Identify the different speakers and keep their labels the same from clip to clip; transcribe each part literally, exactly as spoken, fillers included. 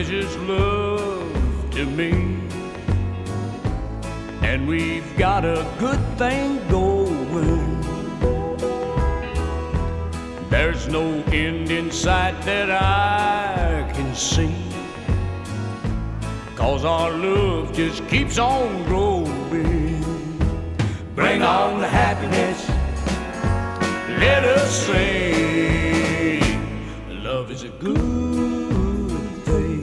Speaker 1: just love to me. And we've got a good thing going. There's no end in sight that I can see, 'cause our love just keeps on growing. Bring on the happiness, let us sing. Love is a good thing.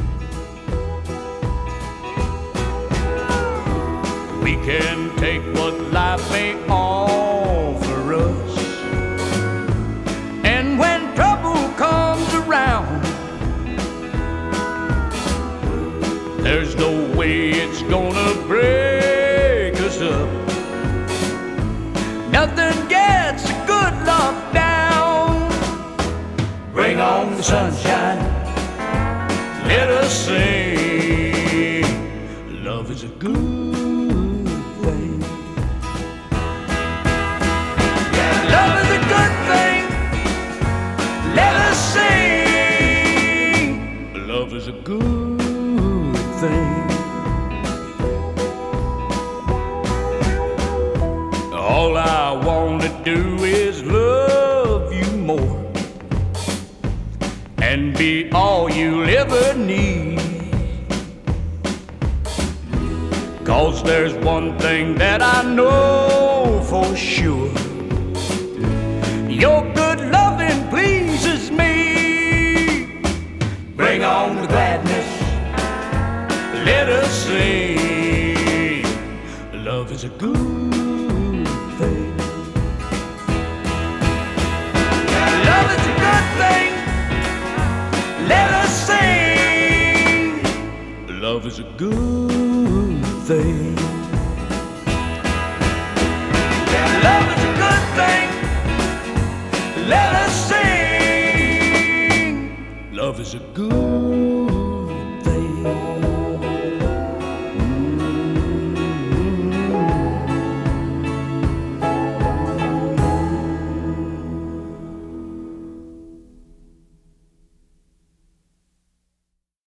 Speaker 1: We can take what life may offer us, and when trouble comes around, there's no way it's gonna break us up. Nothing gets a good love down. Bring on the sunshine, let us sing. Love is a good thing. Yeah, love is a good thing. Let us sing. Love is a good thing. All I want to do is love you more and be all you'll ever need. 'Cause there's one thing that I know for sure: your good loving pleases me. Bring on the gladness, let us sing. Love is a good thing. Love is a good thing. Let us sing. Love is a good thing. Love is a good thing. Let us sing. Love is a good